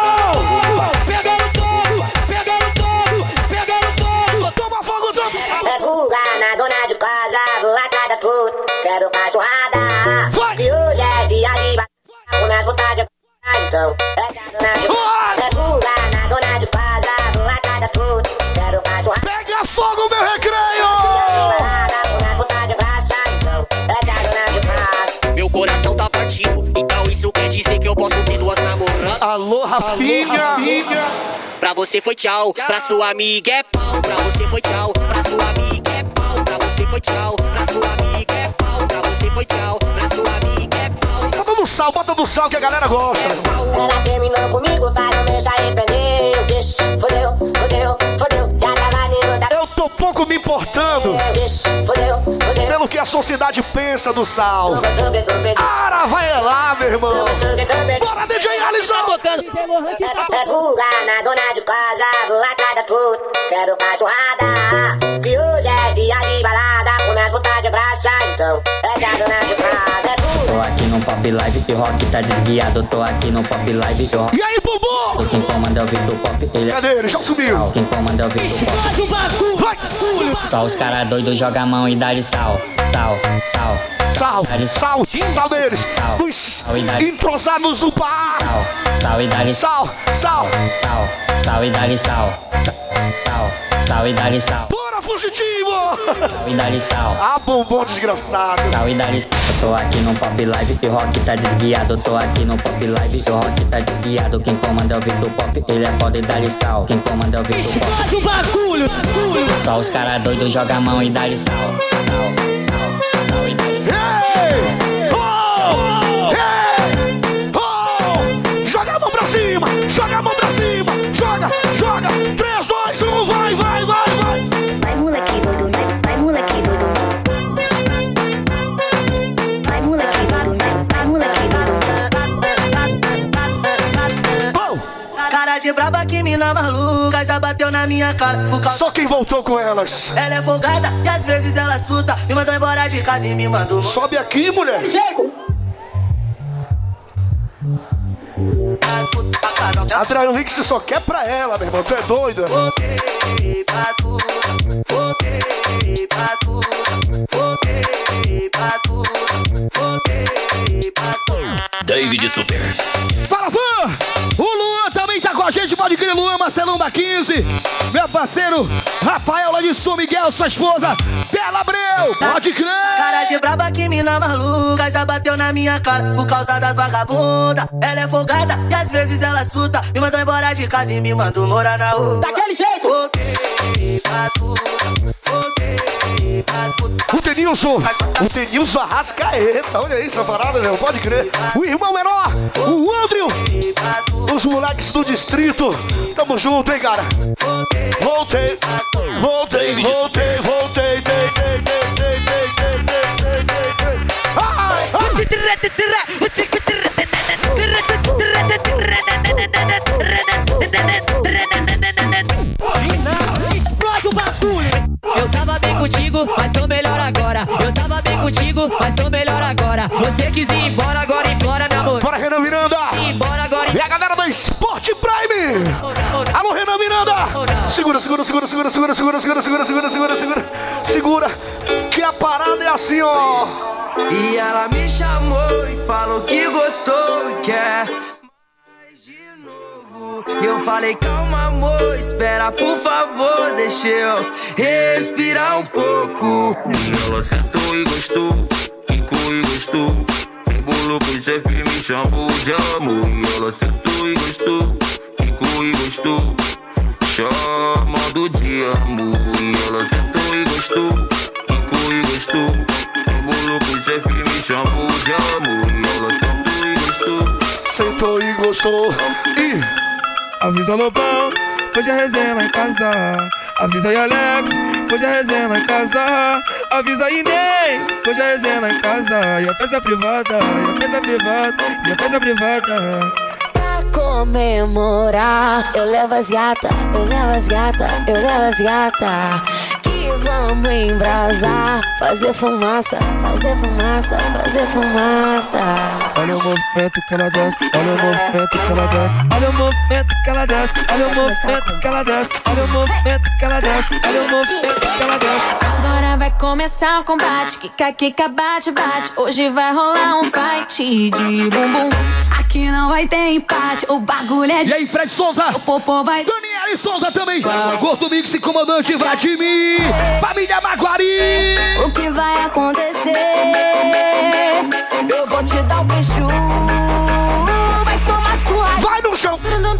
É fuga na dona de casa, vou atrás das putas, quero cachorrada. E hoje é dia de batalha, com minhas vontades, então é que a dona de casa. É fuga na dona de casa, vou atrás das putas, quero cachorrada. Pega fogo, meu recreio! Com minhas vontades, então é que a dona de casa. Meu coração tá partido, então isso quer dizer que eu posso ter duas namoradas. Alô, Rafinha! Pra você foi tchau, pra sua amiga é pau. Pra você foi tchau, pra sua amiga é pau. Pra você foi tchau, pra sua amiga é pau. Pra você foi tchau, pra sua amiga é pau. Bota no sal, bota no sal que a galera gosta. Ela terminou comigo, faz um mês aí prendeu. Vixe, fodeu, fodeu, fodeu. Já tava lindo da... Eu tô pouco me importando pelo que a sociedade pensa do sal. Ara, vai lá, meu irmão. Bora, D J Alisson! É fuga na dona de casa, vou atrás das putas, quero cachorrada. Que hoje é dia de balada, com minhas vontades de graça, então é que a dona de casa é fuga. Tô aqui no Pop Live, o rock tá desguiado. Tô aqui no Pop Live, o rock... E aí, Bubu? Quem comanda é o Vitor Pop, ele... Cadê ele? Já sumiu. Quem comanda é o Vitor Pop. Vai! Só os caras doidos jogam a mão e dá de sal. Sal, sal. Sal, sal, sal deles. Sal, os entrosados do bar. Sal, sal e dá de sal. Sal, sal, sal e dá de sal. Sal, sal e dá de sal. Bora, fugitivo! Sal e dá de sal. Ah, bombom desgraçado. Sal e dá de sal. Eu tô aqui no Pop Live, o rock tá desguiado. Tô aqui no Pop Live, o rock tá desguiado. Quem comanda é o Vitor Pop, ele é foda e dá de sal. Quem comanda é o Vitor Pop. Explode o bagulho, bagulho. Só os caras doidos jogam a mão e dá de sal. Sal, sal, sal e dá de sal. Hey! Oh! Hey! Oh! Joga a mão pra cima! Joga a mão pra cima! Joga! Joga! três, dois, um, vai, vai, vai, vai! Vai, moleque doido, vai, moleque doido. Vai, moleque doido, vai, moleque doido. Cara de braba que me mina maluca já bateu na minha cara por causa... Só quem voltou com elas. Ela é folgada e às vezes ela suta. Me mandou embora de casa e me mandou... Sobe aqui, mulher. Adriano Rick, você só quer pra ela, meu irmão. Tu é doido? Voltei pras putas, voltei pras putas, voltei pras putas, voltei pras putas. David Super. Fala, fã! O Luan também tá com a gente, pode crer, Luan, Marcelão da quinze. Meu parceiro, Rafael lá de São Miguel, sua esposa, Bela Abreu, pode crer. Cara de braba que mina maluca já bateu na minha cara por causa das vagabundas. Ela é folgada e às vezes ela suta. Me mandou embora de casa e me mandou morar na rua. Daquele jeito! Voltei pras putas, voltei pras putas. O Denilson, o Denilson Arrascaeta, olha isso, a parada, meu, pode crer. O irmão menor, o Andrew, os moleques do distrito, tamo junto, hein, cara. Voltei, voltei, voltei, voltei, voltei, voltei, voltei, voltei, voltei. Ai, Explode o bagulho. Eu tava bem contigo, mas tô melhor agora. Eu tava bem contigo, mas tô melhor agora. Você quis ir embora, agora embora, meu amor. Bora, Renan Miranda. Embora agora. E a galera da Sport Prime. Alô, Renan Miranda. Segura, segura, segura, segura, segura, segura, segura, segura, segura, segura, segura. Segura, que a parada é assim, ó. E ela me chamou e falou que gostou e quer mais de novo. E eu falei, calma, amor, espera, por favor, deixa eu respirar um pouco. E ela sentou e gostou, quicou e gostou. Embolou pro chefe, me chamou de amor. E ela sentou e gostou, quicou e gostou, chamando de amor. E ela sentou e gostou, quicou e gostou. Embolou pro chefe, me chamou de amor. E ela sentou e gostou, sentou e gostou. E... Avisa o Lobão, hoje é resenha lá em casa. Avisa aí Alex, hoje é resenha lá em casa. Avisa aí Ney, hoje é resenha lá em casa. E a festa privada, e a festa privada, e a festa privada. Pra comemorar, eu levo as gata, eu levo as gata, eu levo as gata. Que vamos embrasar, fazer fumaça, fazer fumaça, fazer fumaça. Olha o movimento que ela desce, olha o movimento que ela desce, olha o movimento que ela desce, olha o movimento que ela desce, olha o movimento que ela desce, olha o movimento que ela desce. Agora vai começar o combate, kika, kika, bate, bate. Hoje vai rolar um fight de bumbum. Aqui não vai ter empate, o bagulho é de... E aí, Fred Souza, o popô vai... Daniele Souza também, Gordo Mix e comandante Vladimir, família Maguari. O que vai acontecer? Eu vou te dar um beijo. Vai tomar sua... Vai no chão.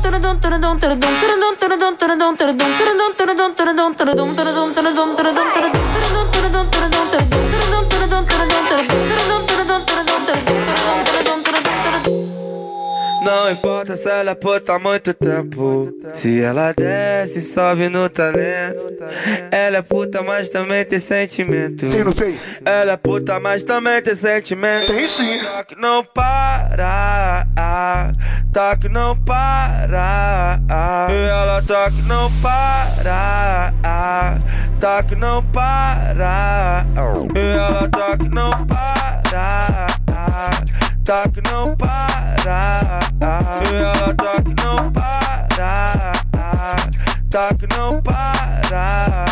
Não importa se ela é puta há muito tempo. Se ela desce, sobe no talento. Ela é puta, mas também tem sentimento. Tem, não tem? Ela é puta, mas também tem sentimento. Tem sim. Toque não para, toque não para. E ela toque não para, toque não para. E ela toque não para, toque não para. E ela toque não para, toque não para.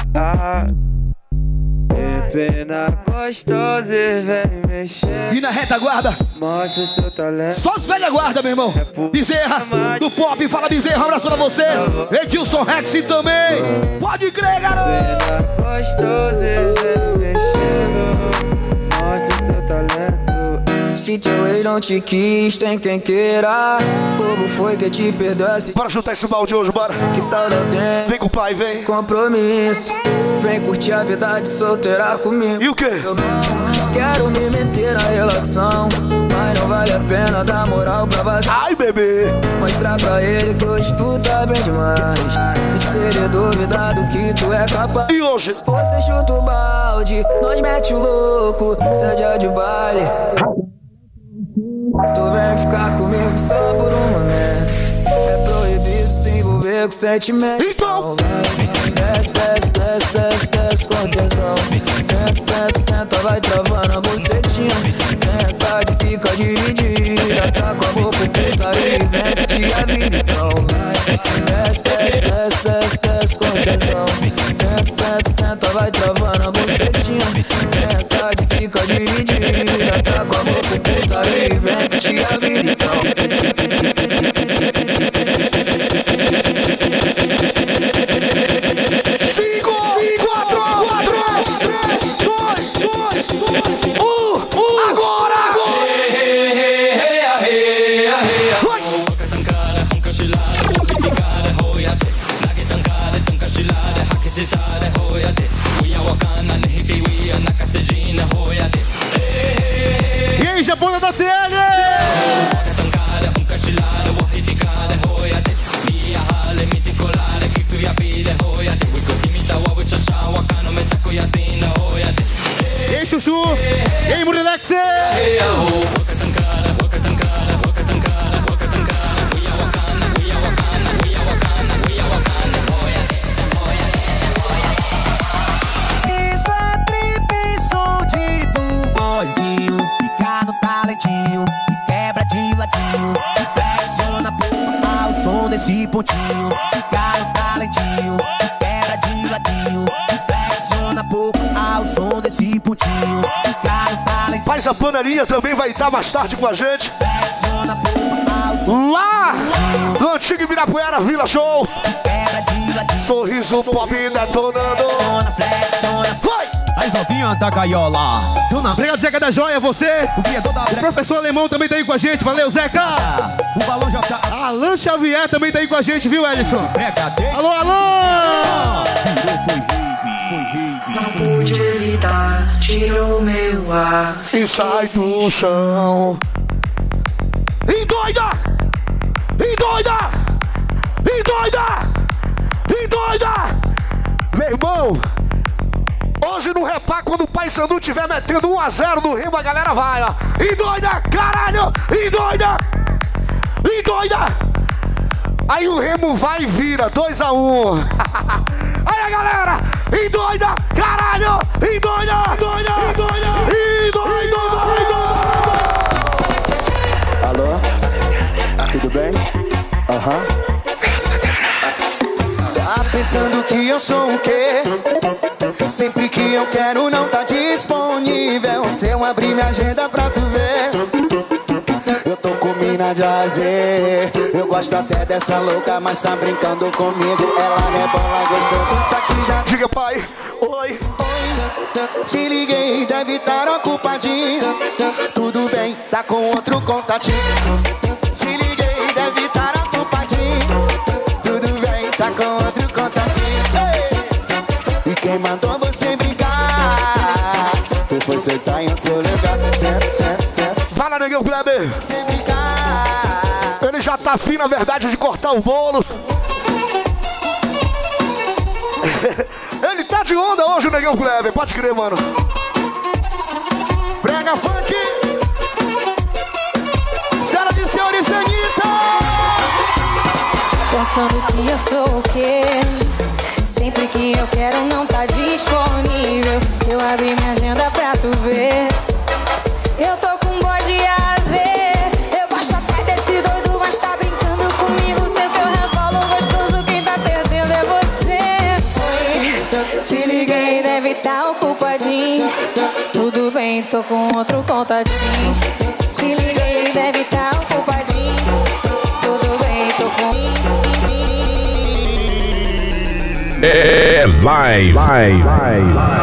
Empina gostoso e vem mexer. E na retaguarda, mostra o seu talento. só os velha guarda, meu irmão. Bezerra, do Pop, fala Bezerra, um abraço pra você. Edilson Rex também. Pode crer, garoto. Empina gostoso e vem mexendo. Mostra o seu talento. Se teu ex não te quis, tem quem queira. Bobo foi que te perdoasse. Bora juntar esse balde hoje, bora. Que tal dar tempo? Vem com o pai, vem. Compromisso. Vem curtir a vida de solteira comigo. E o quê? Eu não quero me meter na relação, mas não vale a pena dar moral pra você. Ai, bebê. Mostrar pra ele que hoje tu tá bem demais. E se ele duvidar do que tu é capaz. E hoje? Você chuta o balde, nós mete o louco. Cê é de baile. Tu vem ficar comigo só por um momento. É proibido se envolver com sentimento. Então desce, desce, desce, desce, desce com tesão. Senta, senta, senta, vai travando a bucetinha. Senta que fica dividida. Tá com a boca putaria e vem que te avida. Então vai, desce, desce, desce, desce, desce com tesão. Senta, senta, senta, vai travando a bucetinha. Senta que fica dividida. Tá com a boca putaria e vem que te avida. Então cinco, quatro, três, dois, um, um, agora! E aí, Japona da C L! E aí, Chuchu! E aí, Murilex! Isso é trip, som de do boizinho. Fica no talentinho, e quebra de ladinho. Flexiona pouco ao som desse pontinho. Fica no talentinho, e quebra de ladinho. Flexiona pouco ao som desse pontinho. Fica no talentinho. Mas a panelinha também vai estar mais tarde com a gente. Flexiona pouco ao som lá no antigo Ibirapuera Vila Show. Sorriso pop detonando. Vai! As novinhas da gaiola. Obrigado, Zeca da Joia, você. O professor Alemão também tá aí com a gente. Valeu, Zeca. O balão já tá. Alan Xavier também tá aí com a gente, viu, Ellison? Alô, Alan! Não pude evitar, tirou meu ar. E sai do chão. E doida! E doida! E doida! E doida! Meu irmão, hoje no Repá, quando o Paysandu estiver metendo um a zero no Remo, a galera vai, ó. E doida, caralho! E doida! E doida! Aí o Remo vai e vira, dois a um. Aí a galera, e doida, caralho! E doida! E doida! E doida! E doida! E doida! Alô? Tudo bem? Aham. Uhum. Tá pensando que eu sou o quê? Sempre que eu quero não tá disponível. Se eu abrir minha agenda pra tu ver, eu tô com mina de azer. Eu gosto até dessa louca, mas tá brincando comigo. Ela rebola gostoso, isso aqui já... Diga, pai. Oi. Oi. Te liguei, deve estar ocupadinho. Tudo bem, tá com outro contatinho. Te liguei, deve estar ocupadinho. Tudo bem, tá com outro contatinho. Ei. E quem mandou você brincar? Tu foi sentar em outro lugar. Certo, certo, certo. Fala, Negão Kleber. Ele já tá afim, na verdade, de cortar o bolo. Ele tá de onda hoje, o Negão Kleber. Pode crer, mano. Brega funk. Senhoras e senhores, Anitta. Pensando que eu sou o quê? Sempre que eu quero não tá disponível. Se eu abrir minha agenda pra tu ver, eu tô com bode azer. Eu gosto até desse doido, mas tá brincando comigo. Sei que eu revolo gostoso, quem tá perdendo é você. Oi. Te liguei, deve tá ocupadinho. Tudo bem, tô com outro contatinho. Te liguei, deve tá ocupadinho. Tudo bem, tô com... É live. Live. Live.